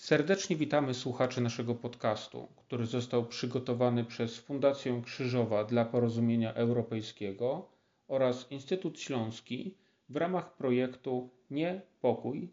Serdecznie witamy słuchaczy naszego podcastu, który został przygotowany przez Fundację Krzyżowa dla Porozumienia Europejskiego oraz Instytut Śląski w ramach projektu Nie Pokój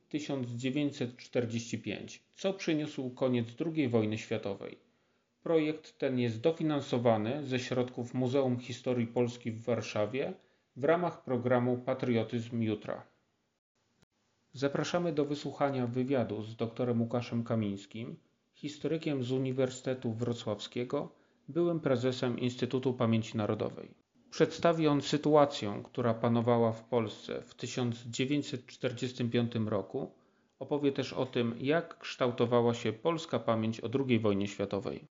1945, co przyniósł koniec II wojny światowej. Projekt ten jest dofinansowany ze środków Muzeum Historii Polski w Warszawie w ramach programu Patriotyzm Jutra. Zapraszamy do wysłuchania wywiadu z dr Łukaszem Kamińskim, historykiem z Uniwersytetu Wrocławskiego, byłym prezesem Instytutu Pamięci Narodowej. Przedstawi on sytuację, która panowała w Polsce w 1945 roku. Opowie też o tym, jak kształtowała się polska pamięć o II wojnie światowej.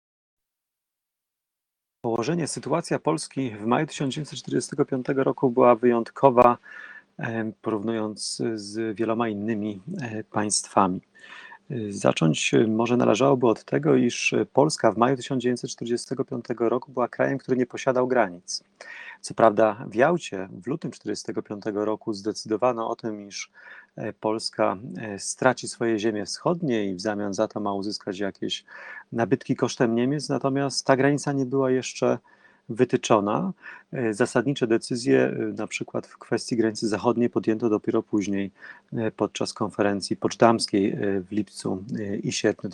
Sytuacja Polski w maju 1945 roku była wyjątkowa, porównując z wieloma innymi państwami. Zacząć może należałoby od tego, iż Polska w maju 1945 roku była krajem, który nie posiadał granic. Co prawda w Jałcie w lutym 1945 roku zdecydowano o tym, iż Polska straci swoje ziemie wschodnie i w zamian za to ma uzyskać jakieś nabytki kosztem Niemiec, natomiast ta granica nie była jeszcze wytyczona. Zasadnicze decyzje, na przykład w kwestii granicy zachodniej, podjęto dopiero później, podczas konferencji poczdamskiej w lipcu i sierpniu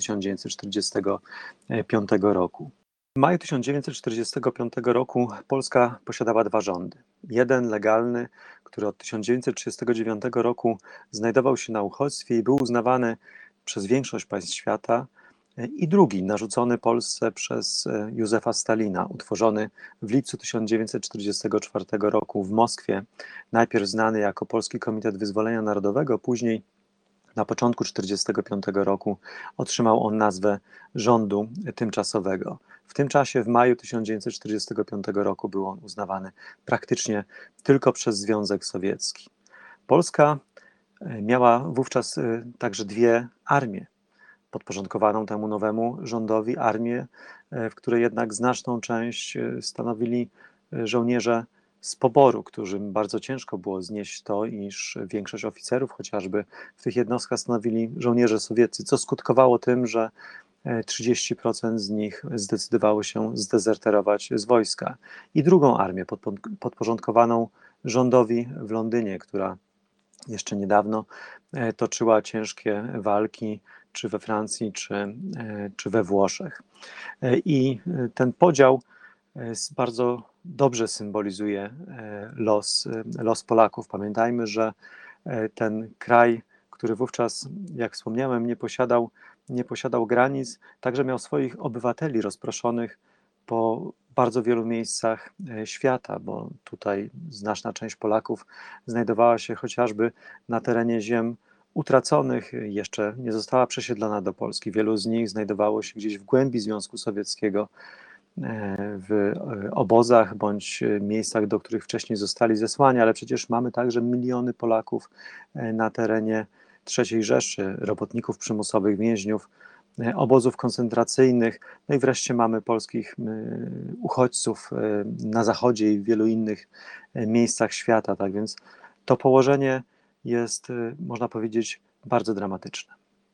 1945 roku. W maju 1945 roku Polska posiadała dwa rządy. Jeden legalny, który od 1939 roku znajdował się na uchodźstwie i był uznawany przez większość państw świata, i drugi, narzucony Polsce przez Józefa Stalina, utworzony w lipcu 1944 roku w Moskwie, najpierw znany jako Polski Komitet Wyzwolenia Narodowego, później na początku 1945 roku otrzymał on nazwę rządu tymczasowego. W tym czasie, w maju 1945 roku, był on uznawany praktycznie tylko przez Związek Sowiecki. Polska miała wówczas także dwie armie podporządkowaną temu nowemu rządowi, armię, w której jednak znaczną część stanowili żołnierze z poboru, którym bardzo ciężko było znieść to, iż większość oficerów chociażby w tych jednostkach stanowili żołnierze sowieccy, co skutkowało tym, że 30% z nich zdecydowało się zdezerterować z wojska. I drugą armię podporządkowaną rządowi w Londynie, która jeszcze niedawno toczyła ciężkie walki czy we Francji, czy we Włoszech. I ten podział bardzo dobrze symbolizuje los Polaków. Pamiętajmy, że ten kraj, który wówczas, jak wspomniałem, nie posiadał granic, także miał swoich obywateli rozproszonych po bardzo wielu miejscach świata, bo tutaj znaczna część Polaków znajdowała się chociażby na terenie ziem utraconych, jeszcze nie została przesiedlona do Polski. Wielu z nich znajdowało się gdzieś w głębi Związku Sowieckiego, w obozach bądź miejscach, do których wcześniej zostali zesłani, ale przecież mamy także miliony Polaków na terenie III Rzeszy, robotników przymusowych, więźniów, obozów koncentracyjnych, no i wreszcie mamy polskich uchodźców na zachodzie i w wielu innych miejscach świata. Tak więc to położenie jest, można powiedzieć, bardzo dramatyczne.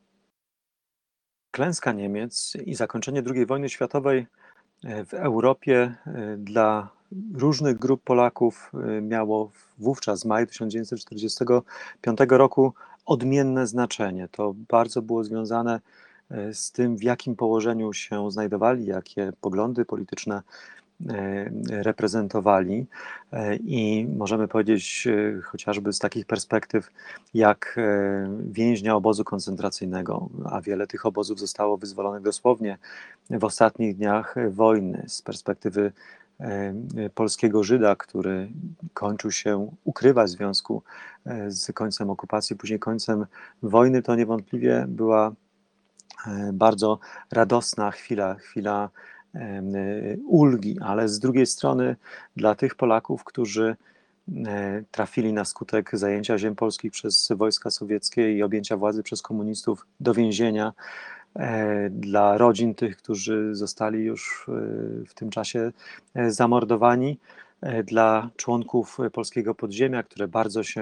Klęska Niemiec i zakończenie II wojny światowej w Europie dla różnych grup Polaków miało wówczas, w maju 1945 roku, odmienne znaczenie. To bardzo było związane z tym, w jakim położeniu się znajdowali, jakie poglądy polityczne reprezentowali. I możemy powiedzieć chociażby z takich perspektyw jak więźnia obozu koncentracyjnego, a wiele tych obozów zostało wyzwolonych dosłownie w ostatnich dniach wojny. Z perspektywy polskiego Żyda, który kończył się ukrywać w związku z końcem okupacji, później końcem wojny, to niewątpliwie była bardzo radosna chwila ulgi, ale z drugiej strony dla tych Polaków, którzy trafili na skutek zajęcia ziem polskich przez wojska sowieckie i objęcia władzy przez komunistów do więzienia, dla rodzin tych, którzy zostali już w tym czasie zamordowani, dla członków polskiego podziemia, które bardzo się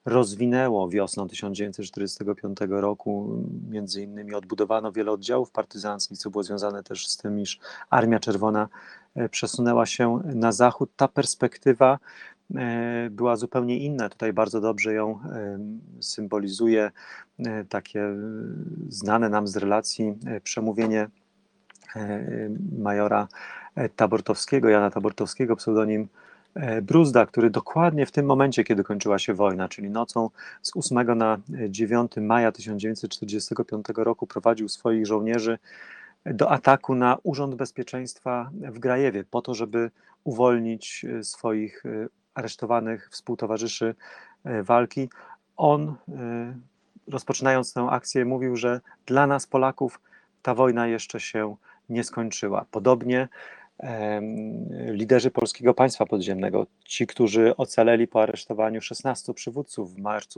rozwinęło wiosną 1945 roku. Między innymi odbudowano wiele oddziałów partyzanckich, co było związane też z tym, iż Armia Czerwona przesunęła się na zachód. Ta perspektywa była zupełnie inna. Tutaj bardzo dobrze ją symbolizuje takie znane nam z relacji przemówienie majora Tabortowskiego, Jana Tabortowskiego, pseudonim Bruzda, który dokładnie w tym momencie, kiedy kończyła się wojna, czyli nocą z 8 na 9 maja 1945 roku prowadził swoich żołnierzy do ataku na Urząd Bezpieczeństwa w Grajewie po to, żeby uwolnić swoich aresztowanych współtowarzyszy walki. On, rozpoczynając tę akcję, mówił, że dla nas, Polaków, ta wojna jeszcze się nie skończyła. Podobnie liderzy Polskiego Państwa Podziemnego, ci, którzy ocaleli po aresztowaniu 16 przywódców w marcu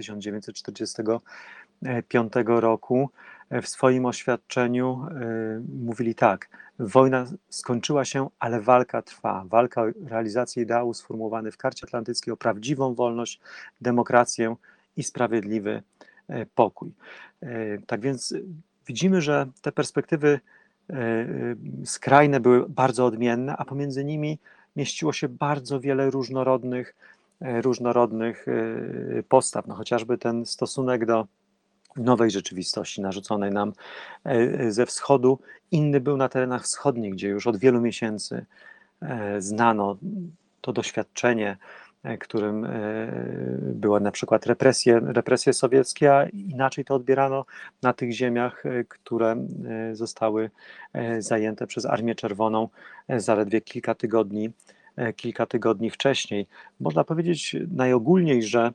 1945 roku, w swoim oświadczeniu mówili tak: wojna skończyła się, ale walka trwa. Walka o realizację ideału sformułowany w Karcie Atlantyckiej, o prawdziwą wolność, demokrację i sprawiedliwy pokój. Tak więc widzimy, że te perspektywy skrajne były bardzo odmienne, a pomiędzy nimi mieściło się bardzo wiele różnorodnych postaw. No, chociażby ten stosunek do nowej rzeczywistości narzuconej nam ze wschodu. Inny był na terenach wschodnich, gdzie już od wielu miesięcy znano to doświadczenie, którym były na przykład represje sowieckie, a inaczej to odbierano na tych ziemiach, które zostały zajęte przez Armię Czerwoną zaledwie kilka tygodni wcześniej. Można powiedzieć najogólniej, że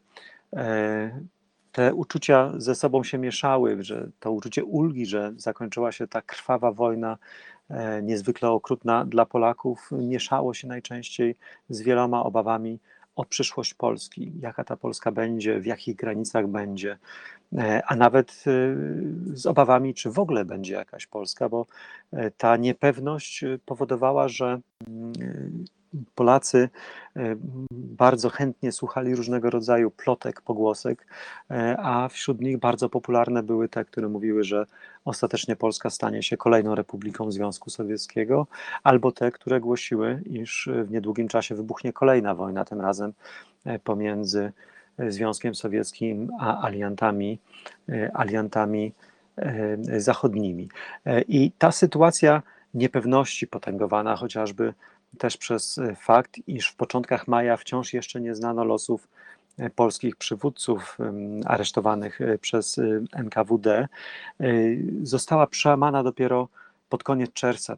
te uczucia ze sobą się mieszały, że to uczucie ulgi, że zakończyła się ta krwawa wojna, niezwykle okrutna dla Polaków, mieszało się najczęściej z wieloma obawami o przyszłość Polski, jaka ta Polska będzie, w jakich granicach będzie, a nawet z obawami, czy w ogóle będzie jakaś Polska, bo ta niepewność powodowała, że Polacy bardzo chętnie słuchali różnego rodzaju plotek, pogłosek, a wśród nich bardzo popularne były te, które mówiły, że ostatecznie Polska stanie się kolejną republiką Związku Sowieckiego, albo te, które głosiły, iż w niedługim czasie wybuchnie kolejna wojna, tym razem pomiędzy Związkiem Sowieckim a aliantami zachodnimi. I ta sytuacja niepewności, potęgowana chociażby też przez fakt, iż w początkach maja wciąż jeszcze nie znano losów polskich przywódców aresztowanych przez NKWD, została przełamana dopiero pod koniec czerwca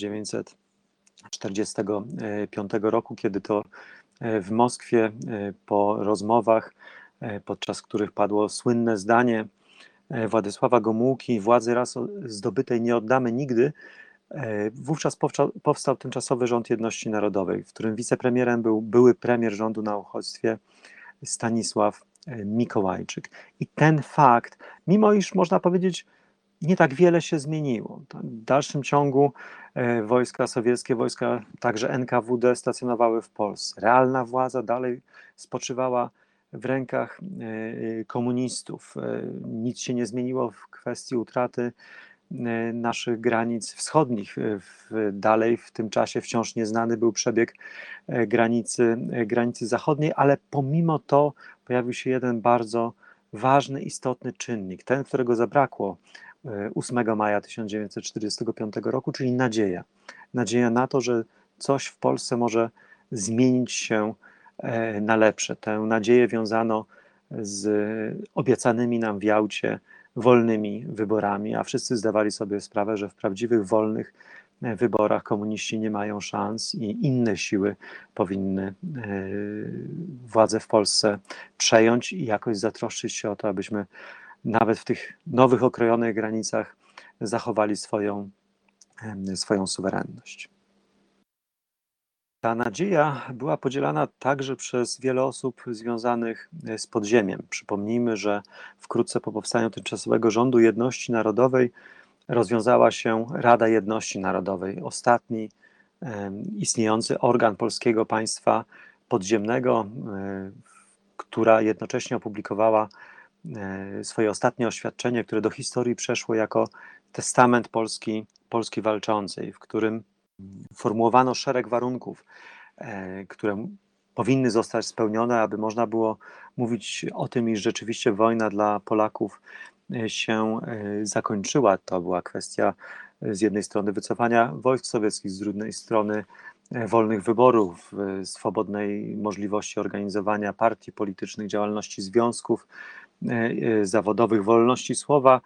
1945 roku, kiedy to w Moskwie po rozmowach, podczas których padło słynne zdanie Władysława Gomułki: władzy raz zdobytej nie oddamy nigdy, wówczas powstał tymczasowy rząd jedności narodowej, w którym wicepremierem był były premier rządu na uchodźstwie Stanisław Mikołajczyk. I ten fakt, mimo iż można powiedzieć, nie tak wiele się zmieniło. W dalszym ciągu wojska sowieckie, wojska także NKWD stacjonowały w Polsce. Realna władza dalej spoczywała w rękach komunistów. Nic się nie zmieniło w kwestii utraty naszych granic wschodnich. Dalej w tym czasie wciąż nieznany był przebieg granicy zachodniej, ale pomimo to pojawił się jeden bardzo ważny, istotny czynnik, ten, którego zabrakło 8 maja 1945 roku, czyli nadzieja. Nadzieja na to, że coś w Polsce może zmienić się na lepsze. Tę nadzieję wiązano z obiecanymi nam w Jałcie wolnymi wyborami, a wszyscy zdawali sobie sprawę, że w prawdziwych, wolnych wyborach komuniści nie mają szans i inne siły powinny władzę w Polsce przejąć i jakoś zatroszczyć się o to, abyśmy nawet w tych nowych, okrojonych granicach zachowali swoją suwerenność. Ta nadzieja była podzielana także przez wiele osób związanych z podziemiem. Przypomnijmy, że wkrótce po powstaniu tymczasowego rządu jedności narodowej rozwiązała się Rada Jedności Narodowej, ostatni istniejący organ polskiego państwa podziemnego. która jednocześnie opublikowała swoje ostatnie oświadczenie, które do historii przeszło jako testament Polski walczącej, w którym formułowano szereg warunków, które powinny zostać spełnione, aby można było mówić o tym, iż rzeczywiście wojna dla Polaków się zakończyła. To była kwestia z jednej strony wycofania wojsk sowieckich, z drugiej strony wolnych wyborów, swobodnej możliwości organizowania partii politycznych, działalności związków zawodowych, wolności słowa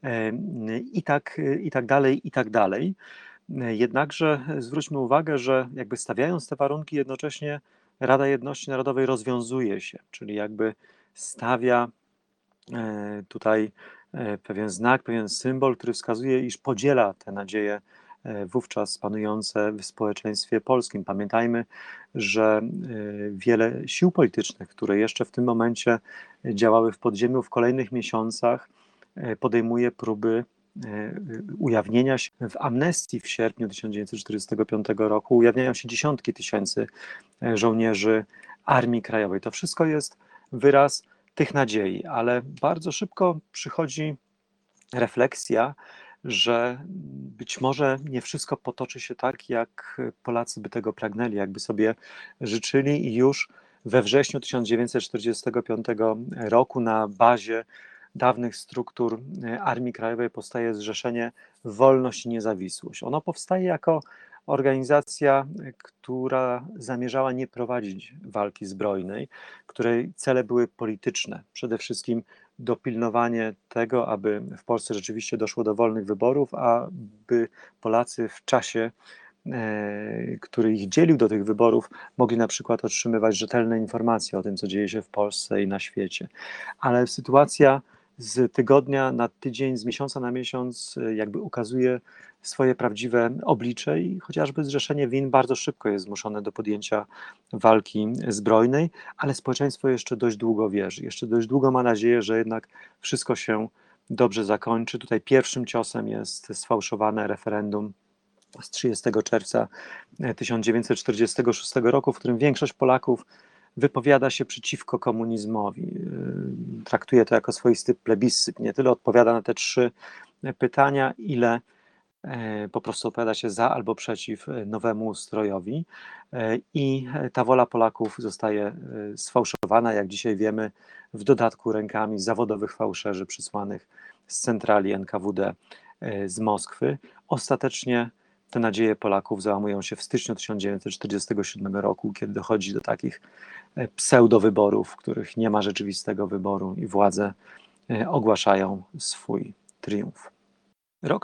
i tak dalej, i tak dalej. Jednakże zwróćmy uwagę, że jakby stawiając te warunki, jednocześnie Rada Jedności Narodowej rozwiązuje się, czyli jakby stawia tutaj pewien znak, pewien symbol, który wskazuje, iż podziela te nadzieje wówczas panujące w społeczeństwie polskim. Pamiętajmy, że wiele sił politycznych, które jeszcze w tym momencie działały w podziemiu, w kolejnych miesiącach podejmuje próby ujawnienia się w amnestii w sierpniu 1945 roku. Ujawniają się dziesiątki tysięcy żołnierzy Armii Krajowej. To wszystko jest wyraz tych nadziei, ale bardzo szybko przychodzi refleksja, że być może nie wszystko potoczy się tak, jak Polacy by tego pragnęli, jakby sobie życzyli, i już we wrześniu 1945 roku na bazie dawnych struktur Armii Krajowej powstaje Zrzeszenie Wolność i Niezawisłość. Ono powstaje jako organizacja, która zamierzała nie prowadzić walki zbrojnej, której cele były polityczne. Przede wszystkim dopilnowanie tego, aby w Polsce rzeczywiście doszło do wolnych wyborów, aby Polacy w czasie, który ich dzielił do tych wyborów, mogli na przykład otrzymywać rzetelne informacje o tym, co dzieje się w Polsce i na świecie. Ale sytuacja z tygodnia na tydzień, z miesiąca na miesiąc jakby ukazuje swoje prawdziwe oblicze i chociażby Zrzeszenie WIN bardzo szybko jest zmuszone do podjęcia walki zbrojnej, ale społeczeństwo jeszcze dość długo wierzy, jeszcze dość długo ma nadzieję, że jednak wszystko się dobrze zakończy. Tutaj pierwszym ciosem jest sfałszowane referendum z 30 czerwca 1946 roku, w którym większość Polaków wypowiada się przeciwko komunizmowi. Traktuje to jako swoisty plebiscyt. Nie tyle odpowiada na te trzy pytania, ile po prostu opowiada się za albo przeciw nowemu ustrojowi. I ta wola Polaków zostaje sfałszowana, jak dzisiaj wiemy, w dodatku rękami zawodowych fałszerzy przysłanych z centrali NKWD z Moskwy. Ostatecznie te nadzieje Polaków załamują się w styczniu 1947 roku, kiedy dochodzi do takich pseudowyborów, w których nie ma rzeczywistego wyboru i władze ogłaszają swój triumf. Rok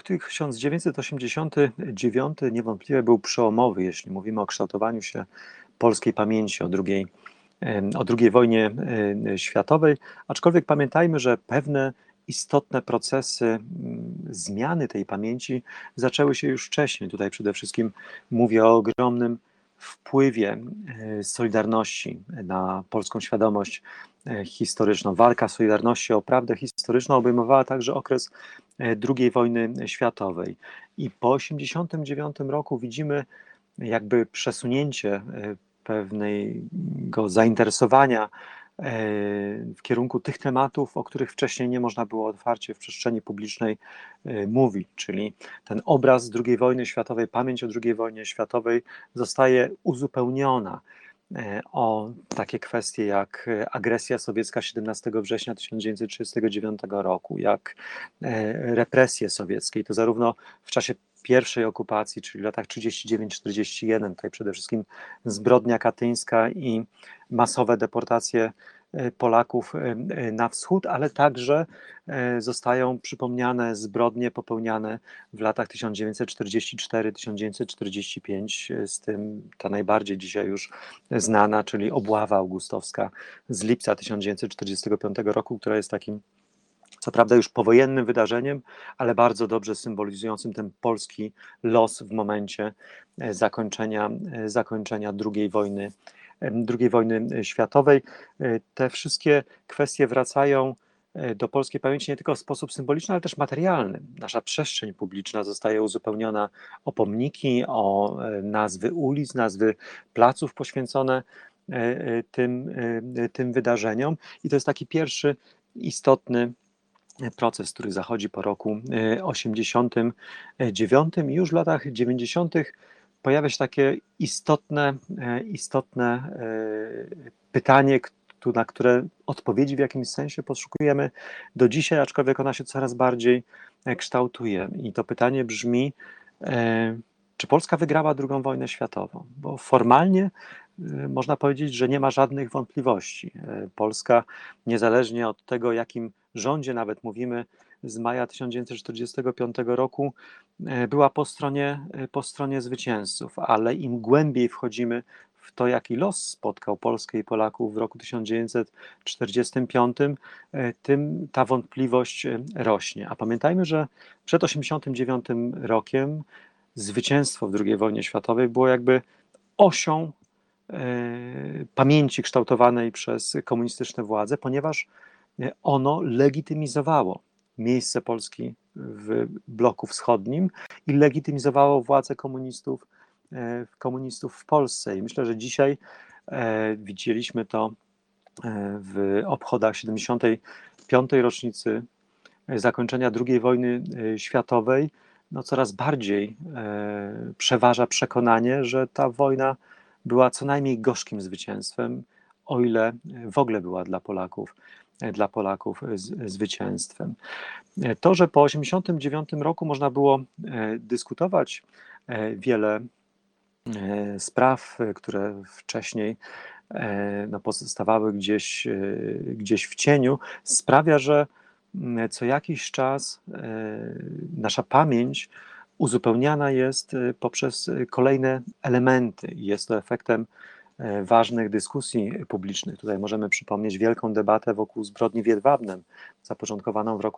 1989 niewątpliwie był przełomowy, jeśli mówimy o kształtowaniu się polskiej pamięci o II wojnie światowej, aczkolwiek pamiętajmy, że pewne istotne procesy zmiany tej pamięci zaczęły się już wcześniej. Tutaj przede wszystkim mówię o ogromnym wpływie Solidarności na polską świadomość historyczną. Walka Solidarności o prawdę historyczną obejmowała także okres II wojny światowej. I po 1989 roku widzimy jakby przesunięcie pewnego zainteresowania w kierunku tych tematów, o których wcześniej nie można było otwarcie w przestrzeni publicznej mówić, czyli ten obraz II wojny światowej, pamięć o II wojnie światowej zostaje uzupełniona o takie kwestie jak agresja sowiecka 17 września 1939 roku, jak represje sowieckie, i to zarówno w czasie pierwszej okupacji, czyli w latach 39-41, tutaj przede wszystkim zbrodnia katyńska i masowe deportacje Polaków na wschód, ale także zostają przypomniane zbrodnie popełniane w latach 1944-1945, z tym ta najbardziej dzisiaj już znana, czyli obława augustowska z lipca 1945 roku, która jest takim, co prawda już powojennym wydarzeniem, ale bardzo dobrze symbolizującym ten polski los w momencie zakończenia II wojny światowej. Te wszystkie kwestie wracają do polskiej pamięci nie tylko w sposób symboliczny, ale też materialny. Nasza przestrzeń publiczna zostaje uzupełniona o pomniki, o nazwy ulic, nazwy placów poświęcone tym wydarzeniom. I to jest taki pierwszy istotny proces, który zachodzi po roku 89. I już w latach 90. pojawia się takie istotne pytanie, na które odpowiedzi w jakimś sensie poszukujemy do dzisiaj, aczkolwiek ona się coraz bardziej kształtuje. I to pytanie brzmi, czy Polska wygrała II wojnę światową? Bo formalnie można powiedzieć, że nie ma żadnych wątpliwości. Polska, niezależnie od tego, o jakim rządzie nawet mówimy z maja 1945 roku, była po stronie zwycięzców, ale im głębiej wchodzimy w to, jaki los spotkał Polskę i Polaków w roku 1945, tym ta wątpliwość rośnie. A pamiętajmy, że przed 1989 rokiem zwycięstwo w II wojnie światowej było jakby osią pamięci kształtowanej przez komunistyczne władze, ponieważ ono legitymizowało miejsce Polski w bloku wschodnim i legitymizowało władzę komunistów w Polsce. I myślę, że dzisiaj widzieliśmy to w obchodach 75. rocznicy zakończenia II wojny światowej. No, coraz bardziej przeważa przekonanie, że ta wojna była co najmniej gorzkim zwycięstwem, o ile w ogóle była dla Polaków zwycięstwem. To, że po 1989 roku można było dyskutować wiele spraw, które wcześniej no, pozostawały gdzieś w cieniu, sprawia, że co jakiś czas nasza pamięć uzupełniana jest poprzez kolejne elementy. Jest to efektem ważnych dyskusji publicznych. Tutaj możemy przypomnieć wielką debatę wokół zbrodni w Jedwabnem, zapoczątkowaną w roku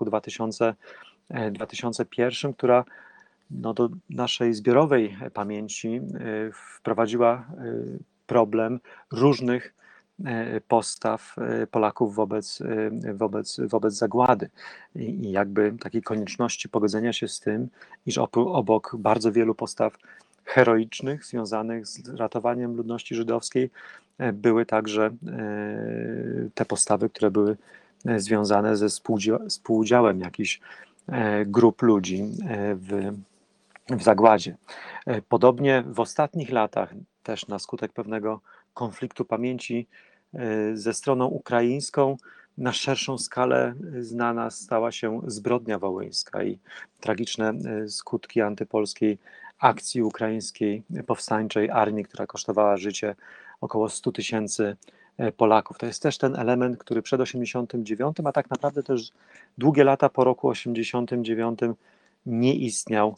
2001, która no, do naszej zbiorowej pamięci wprowadziła problem różnych postaw Polaków wobec zagłady i jakby takiej konieczności pogodzenia się z tym, iż obok bardzo wielu postaw heroicznych związanych z ratowaniem ludności żydowskiej były także te postawy, które były związane ze współudziałem jakichś grup ludzi w zagładzie. Podobnie w ostatnich latach też na skutek pewnego konfliktu pamięci ze stroną ukraińską na szerszą skalę znana stała się zbrodnia wołyńska i tragiczne skutki antypolskiej akcji ukraińskiej powstańczej armii, która kosztowała życie około 100 000 Polaków. To jest też ten element, który przed 1989, a tak naprawdę też długie lata po roku 1989 nie istniał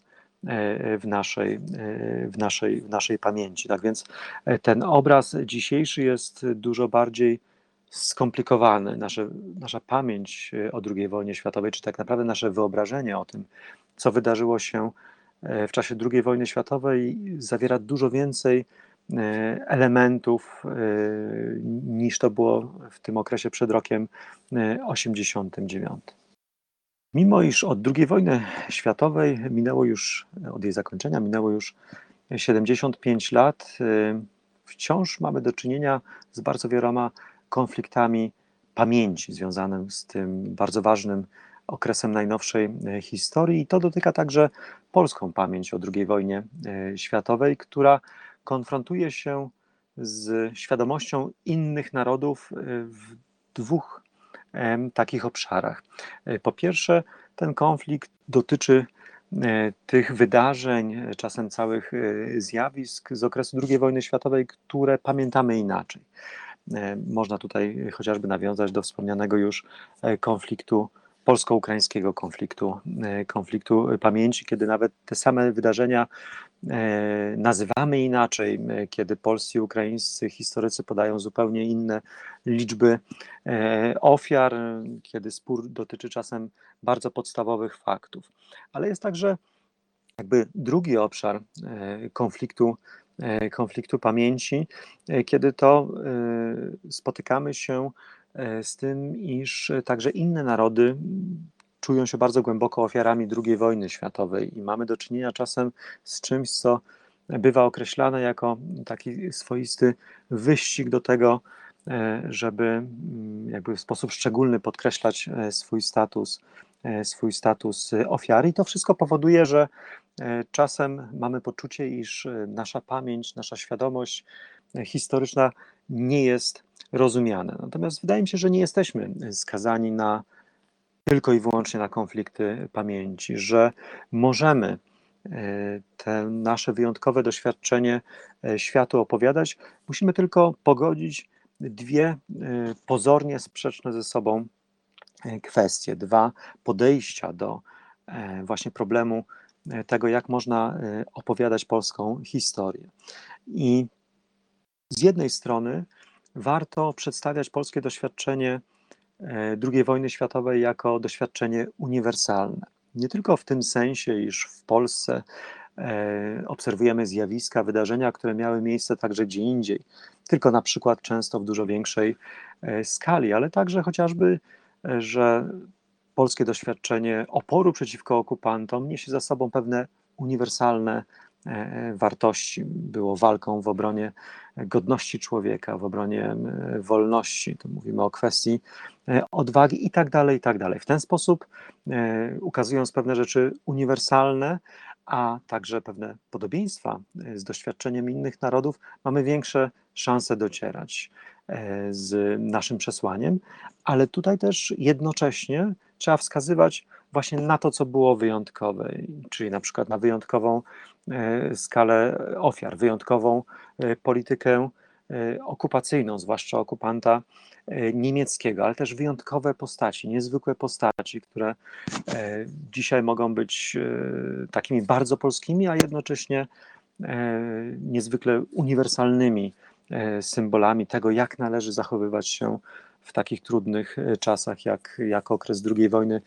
w naszej pamięci. Tak więc ten obraz dzisiejszy jest dużo bardziej skomplikowany. Nasza pamięć o II wojnie światowej, czy tak naprawdę nasze wyobrażenie o tym, co wydarzyło się w czasie II wojny światowej, zawiera dużo więcej elementów niż to było w tym okresie przed rokiem 1989. Mimo iż od II wojny światowej od jej zakończenia minęło już 75 lat, wciąż mamy do czynienia z bardzo wieloma konfliktami pamięci związanym z tym bardzo ważnym okresem najnowszej historii i to dotyka także polską pamięć o II wojnie światowej, która konfrontuje się z świadomością innych narodów w dwóch takich obszarach. Po pierwsze, ten konflikt dotyczy tych wydarzeń, czasem całych zjawisk z okresu II wojny światowej, które pamiętamy inaczej. Można tutaj chociażby nawiązać do wspomnianego już konfliktu polsko-ukraińskiego konfliktu pamięci, kiedy nawet te same wydarzenia nazywamy inaczej, kiedy polscy i ukraińscy historycy podają zupełnie inne liczby ofiar, kiedy spór dotyczy czasem bardzo podstawowych faktów. Ale jest także jakby drugi obszar konfliktu pamięci, kiedy to spotykamy się z tym, iż także inne narody czują się bardzo głęboko ofiarami II wojny światowej i mamy do czynienia czasem z czymś, co bywa określane jako taki swoisty wyścig do tego, żeby jakby w sposób szczególny podkreślać swój status ofiary. I to wszystko powoduje, że czasem mamy poczucie, iż nasza pamięć, nasza świadomość historyczna nie jest rozumiana. Natomiast wydaje mi się, że nie jesteśmy skazani tylko i wyłącznie na konflikty pamięci, że możemy te nasze wyjątkowe doświadczenie światu opowiadać. Musimy tylko pogodzić dwie pozornie sprzeczne ze sobą kwestie, dwa podejścia do właśnie problemu tego, jak można opowiadać polską historię. I z jednej strony warto przedstawiać polskie doświadczenie II wojny światowej jako doświadczenie uniwersalne. Nie tylko w tym sensie, iż w Polsce obserwujemy zjawiska, wydarzenia, które miały miejsce także gdzie indziej, tylko na przykład często w dużo większej skali, ale także chociażby, że polskie doświadczenie oporu przeciwko okupantom niesie za sobą pewne uniwersalne wartości. Było walką w obronie godności człowieka, w obronie wolności. Tu mówimy o kwestii odwagi i tak dalej, i tak dalej. W ten sposób, ukazując pewne rzeczy uniwersalne, a także pewne podobieństwa z doświadczeniem innych narodów, mamy większe szanse docierać z naszym przesłaniem, ale tutaj też jednocześnie trzeba wskazywać właśnie na to, co było wyjątkowe, czyli na przykład na wyjątkową skalę ofiar, wyjątkową politykę okupacyjną, zwłaszcza okupanta niemieckiego, ale też wyjątkowe postaci, niezwykłe postaci, które dzisiaj mogą być takimi bardzo polskimi, a jednocześnie niezwykle uniwersalnymi symbolami tego, jak należy zachowywać się w takich trudnych czasach, jak okres II wojny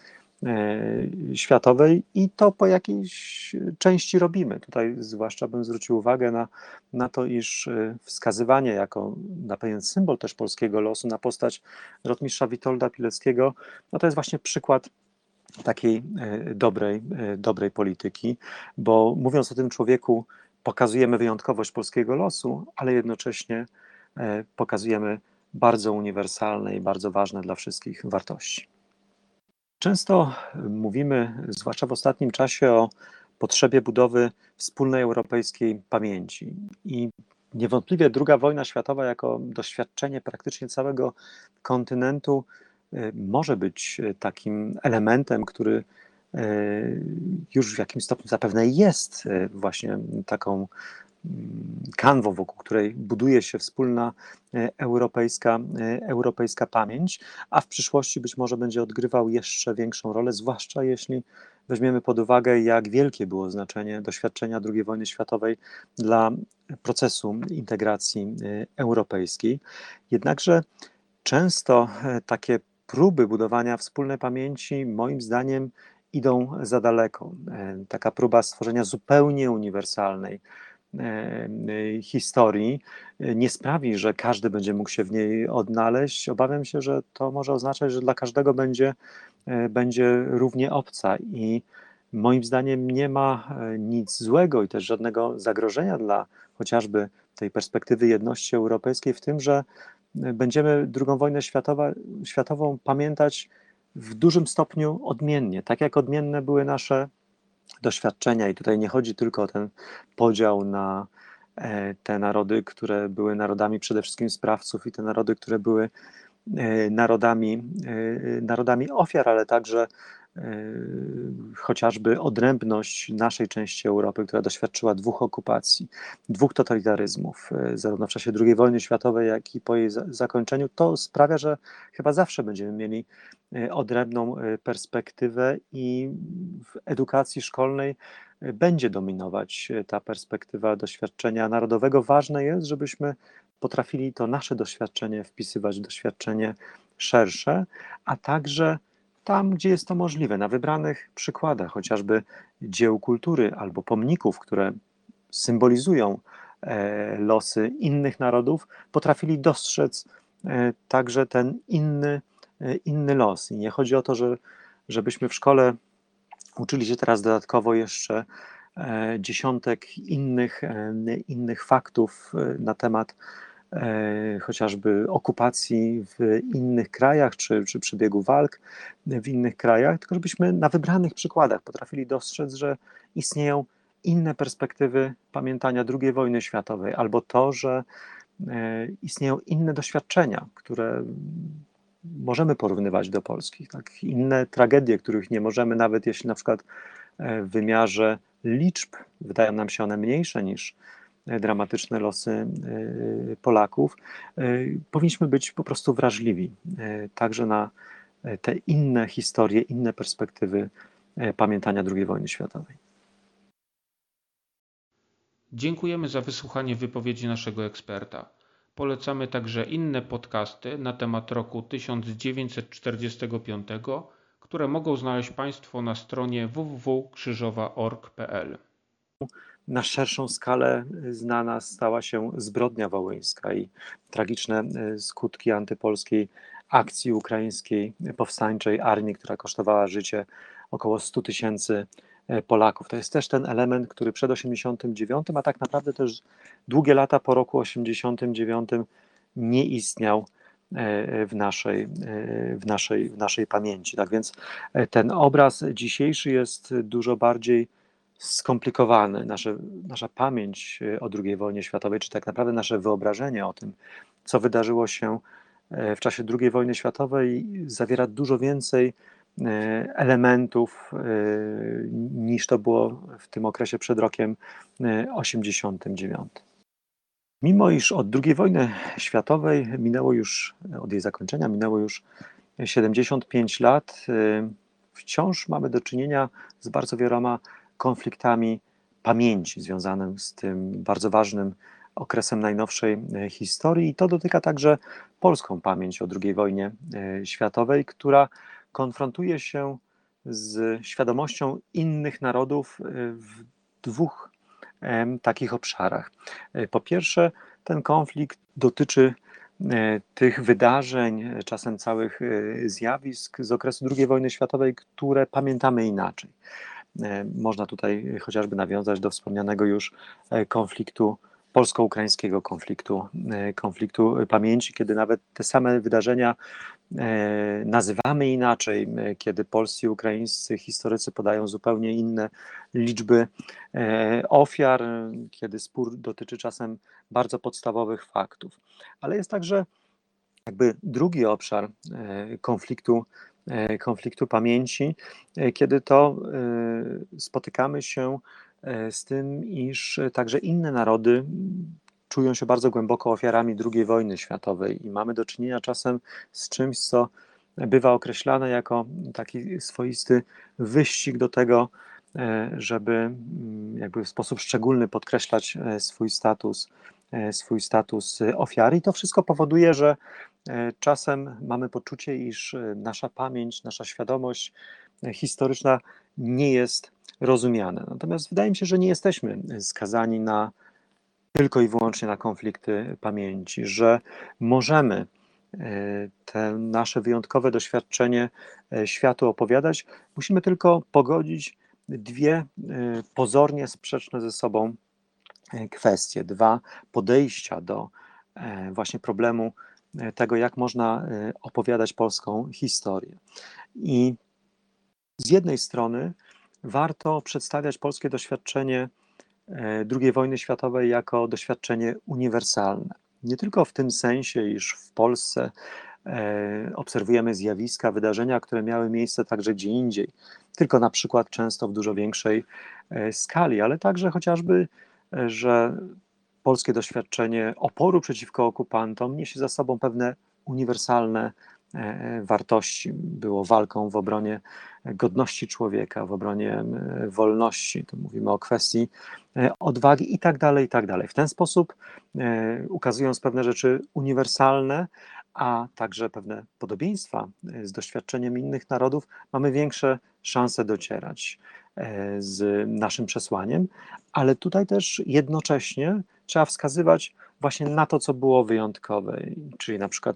światowej, i to po jakiejś części robimy. Tutaj zwłaszcza bym zwrócił uwagę na to, iż wskazywanie jako na pewien symbol też polskiego losu, na postać rotmistrza Witolda Pileckiego, no to jest właśnie przykład takiej dobrej polityki, bo mówiąc o tym człowieku, pokazujemy wyjątkowość polskiego losu, ale jednocześnie pokazujemy bardzo uniwersalne i bardzo ważne dla wszystkich wartości. Często mówimy, zwłaszcza w ostatnim czasie, o potrzebie budowy wspólnej europejskiej pamięci. I niewątpliwie II wojna światowa jako doświadczenie praktycznie całego kontynentu może być takim elementem, który już w jakimś stopniu zapewne jest właśnie taką kanwą, wokół której buduje się wspólna europejska pamięć, a w przyszłości być może będzie odgrywał jeszcze większą rolę, zwłaszcza jeśli weźmiemy pod uwagę, jak wielkie było znaczenie doświadczenia II wojny światowej dla procesu integracji europejskiej. Jednakże często takie próby budowania wspólnej pamięci, moim zdaniem, idą za daleko. Taka próba stworzenia zupełnie uniwersalnej historii nie sprawi, że każdy będzie mógł się w niej odnaleźć. Obawiam się, że to może oznaczać, że dla każdego będzie równie obca, i moim zdaniem nie ma nic złego i też żadnego zagrożenia dla chociażby tej perspektywy jedności europejskiej w tym, że będziemy II wojnę światową pamiętać w dużym stopniu odmiennie, tak jak odmienne były nasze doświadczenia. I tutaj nie chodzi tylko o ten podział na te narody, które były narodami przede wszystkim sprawców, i te narody, które były narodami ofiar, ale także chociażby odrębność naszej części Europy, która doświadczyła dwóch okupacji, dwóch totalitaryzmów, zarówno w czasie II wojny światowej, jak i po jej zakończeniu. To sprawia, że chyba zawsze będziemy mieli odrębną perspektywę, i w edukacji szkolnej będzie dominować ta perspektywa doświadczenia narodowego. Ważne jest, żebyśmy potrafili to nasze doświadczenie wpisywać w doświadczenie szersze, a także tam, gdzie jest to możliwe, na wybranych przykładach, chociażby dzieł kultury albo pomników, które symbolizują losy innych narodów, potrafili dostrzec także ten inny los. I nie chodzi o to, żebyśmy w szkole uczyli się teraz dodatkowo jeszcze dziesiątek innych faktów na temat chociażby okupacji w innych krajach, czy przebiegu walk w innych krajach, tylko żebyśmy na wybranych przykładach potrafili dostrzec, że istnieją inne perspektywy pamiętania II wojny światowej, albo to, że istnieją inne doświadczenia, które możemy porównywać do polskich, tak? Inne tragedie, których nie możemy, nawet jeśli na przykład w wymiarze liczb wydają nam się one mniejsze niż dramatyczne losy Polaków, powinniśmy być po prostu wrażliwi także na te inne historie, inne perspektywy pamiętania II wojny światowej. Dziękujemy za wysłuchanie wypowiedzi naszego eksperta. Polecamy także inne podcasty na temat roku 1945, które mogą znaleźć Państwo na stronie www.krzyżowa.org.pl. Na szerszą skalę znana stała się zbrodnia wołyńska i tragiczne skutki antypolskiej akcji ukraińskiej powstańczej armii, która kosztowała życie około 100 000 Polaków. To jest też ten element, który przed 1989, a tak naprawdę też długie lata po roku 1989 nie istniał w naszej pamięci. Tak więc ten obraz dzisiejszy jest dużo bardziej skomplikowany. Nasza pamięć o II wojnie światowej, czy tak naprawdę nasze wyobrażenie o tym, co wydarzyło się w czasie II wojny światowej, zawiera dużo więcej elementów niż to było w tym okresie przed rokiem 1989. Mimo iż od II wojny światowej od jej zakończenia minęło już 75 lat, wciąż mamy do czynienia z bardzo wieloma konfliktami pamięci związanym z tym bardzo ważnym okresem najnowszej historii i to dotyka także polską pamięć o II wojnie światowej, która konfrontuje się z świadomością innych narodów w dwóch takich obszarach. Po pierwsze, ten konflikt dotyczy tych wydarzeń, czasem całych zjawisk z okresu II wojny światowej, które pamiętamy inaczej. Można tutaj chociażby nawiązać do wspomnianego już konfliktu polsko-ukraińskiego, konfliktu pamięci, kiedy nawet te same wydarzenia nazywamy inaczej, kiedy polscy i ukraińscy historycy podają zupełnie inne liczby ofiar, kiedy spór dotyczy czasem bardzo podstawowych faktów. Ale jest także jakby drugi obszar konfliktu pamięci, kiedy to spotykamy się z tym, iż także inne narody czują się bardzo głęboko ofiarami II wojny światowej i mamy do czynienia czasem z czymś, co bywa określane jako taki swoisty wyścig do tego, żeby jakby w sposób szczególny podkreślać swój status ofiary. I to wszystko powoduje, że czasem mamy poczucie, iż nasza pamięć, nasza świadomość historyczna nie jest rozumiana. Natomiast wydaje mi się, że nie jesteśmy skazani tylko i wyłącznie na konflikty pamięci, że możemy te nasze wyjątkowe doświadczenie światu opowiadać. Musimy tylko pogodzić dwie pozornie sprzeczne ze sobą kwestie, dwa podejścia do właśnie problemu tego, jak można opowiadać polską historię. I z jednej strony warto przedstawiać polskie doświadczenie II wojny światowej jako doświadczenie uniwersalne. Nie tylko w tym sensie, iż w Polsce obserwujemy zjawiska, wydarzenia, które miały miejsce także gdzie indziej, tylko na przykład często w dużo większej skali, ale także chociażby, że polskie doświadczenie oporu przeciwko okupantom niesie za sobą pewne uniwersalne wartości. Było walką w obronie godności człowieka, w obronie wolności. Tu mówimy o kwestii odwagi i tak dalej, i tak dalej. W ten sposób, ukazując pewne rzeczy uniwersalne, a także pewne podobieństwa z doświadczeniem innych narodów, mamy większe szanse docierać z naszym przesłaniem, ale tutaj też jednocześnie trzeba wskazywać właśnie na to, co było wyjątkowe, czyli na przykład na wyjątkową skalę ofiar, wyjątkową politykę,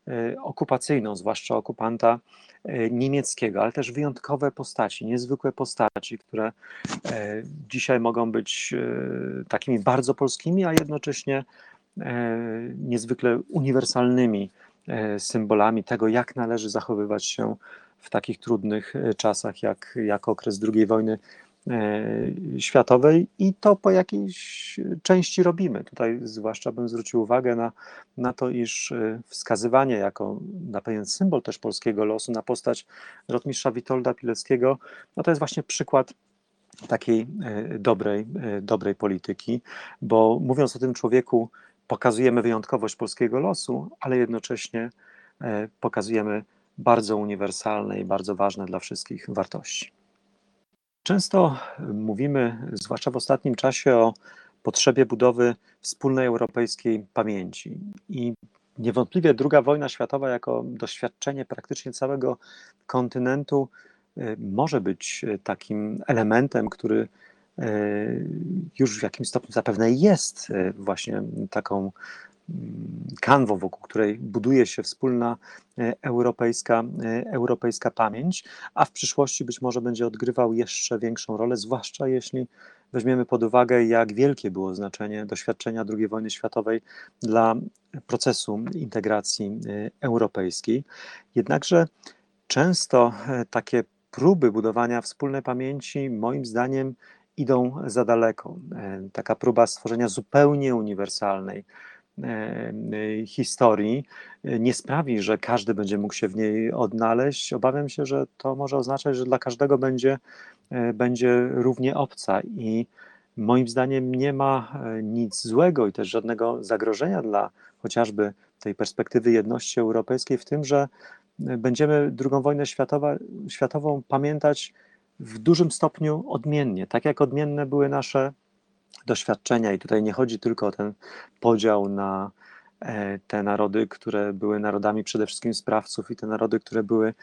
okupacyjną, zwłaszcza okupanta niemieckiego, ale też wyjątkowe postaci, niezwykłe postaci, które dzisiaj mogą być takimi bardzo polskimi, a jednocześnie niezwykle uniwersalnymi symbolami tego, jak należy zachowywać się w takich trudnych czasach, jak okres II wojny światowej, i to po jakiejś części robimy. Tutaj zwłaszcza bym zwrócił uwagę na to, iż wskazywanie jako na pewien symbol też polskiego losu na postać rotmistrza Witolda Pileckiego, no to jest właśnie przykład takiej dobrej polityki, bo mówiąc o tym człowieku, pokazujemy wyjątkowość polskiego losu, ale jednocześnie pokazujemy bardzo uniwersalne i bardzo ważne dla wszystkich wartości. Często mówimy, zwłaszcza w ostatnim czasie, o potrzebie budowy wspólnej europejskiej pamięci. I niewątpliwie II wojna światowa jako doświadczenie praktycznie całego kontynentu może być takim elementem, który już w jakimś stopniu zapewne jest właśnie taką kanwą, wokół której buduje się wspólna europejska pamięć, a w przyszłości być może będzie odgrywał jeszcze większą rolę, zwłaszcza jeśli weźmiemy pod uwagę, jak wielkie było znaczenie doświadczenia II wojny światowej dla procesu integracji europejskiej. Jednakże często takie próby budowania wspólnej pamięci, moim zdaniem, idą za daleko. Taka próba stworzenia zupełnie uniwersalnej historii nie sprawi, że każdy będzie mógł się w niej odnaleźć. Obawiam się, że to może oznaczać, że dla każdego będzie równie obca, i moim zdaniem nie ma nic złego i też żadnego zagrożenia dla chociażby tej perspektywy jedności europejskiej w tym, że będziemy II wojnę światową pamiętać w dużym stopniu odmiennie, tak jak odmienne były nasze doświadczenia. I tutaj nie chodzi tylko o ten podział na te narody, które były narodami przede wszystkim sprawców, i te narody, które były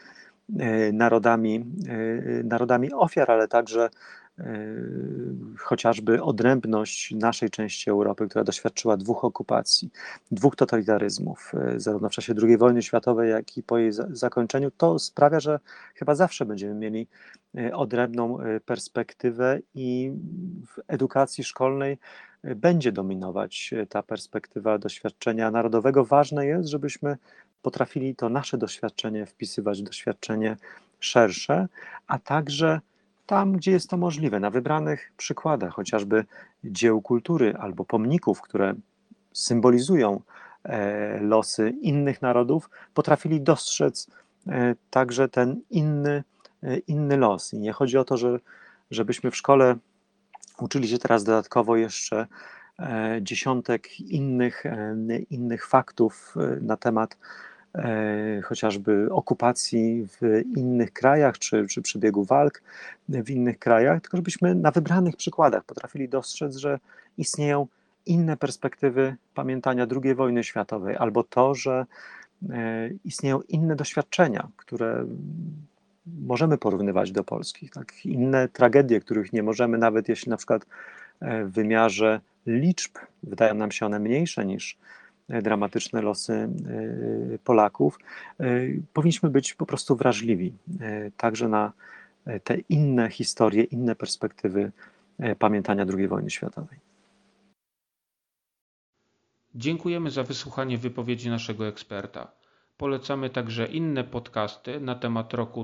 narodami ofiar, ale także chociażby odrębność naszej części Europy, która doświadczyła 2 okupacji, 2 totalitaryzmów, zarówno w czasie II wojny światowej, jak i po jej zakończeniu. To sprawia, że chyba zawsze będziemy mieli odrębną perspektywę, i w edukacji szkolnej będzie dominować ta perspektywa doświadczenia narodowego. Ważne jest, żebyśmy potrafili to nasze doświadczenie wpisywać w doświadczenie szersze, a także tam, gdzie jest to możliwe, na wybranych przykładach, chociażby dzieł kultury albo pomników, które symbolizują losy innych narodów, potrafili dostrzec także ten inny los. I nie chodzi o to, żebyśmy w szkole uczyli się teraz dodatkowo jeszcze dziesiątek innych faktów na temat chociażby okupacji w innych krajach, czy przebiegu walk w innych krajach, tylko żebyśmy na wybranych przykładach potrafili dostrzec, że istnieją inne perspektywy pamiętania II wojny światowej, albo to, że istnieją inne doświadczenia, które możemy porównywać do polskich, tak? Inne tragedie, których nie możemy, nawet jeśli na przykład w wymiarze liczb wydają nam się one mniejsze niż dramatyczne losy Polaków, powinniśmy być po prostu wrażliwi także na te inne historie, inne perspektywy pamiętania II wojny światowej. Dziękujemy za wysłuchanie wypowiedzi naszego eksperta. Polecamy także inne podcasty na temat roku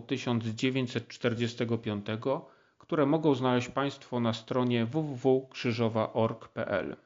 1945, które mogą znaleźć Państwo na stronie www.krzyżowa.org.pl.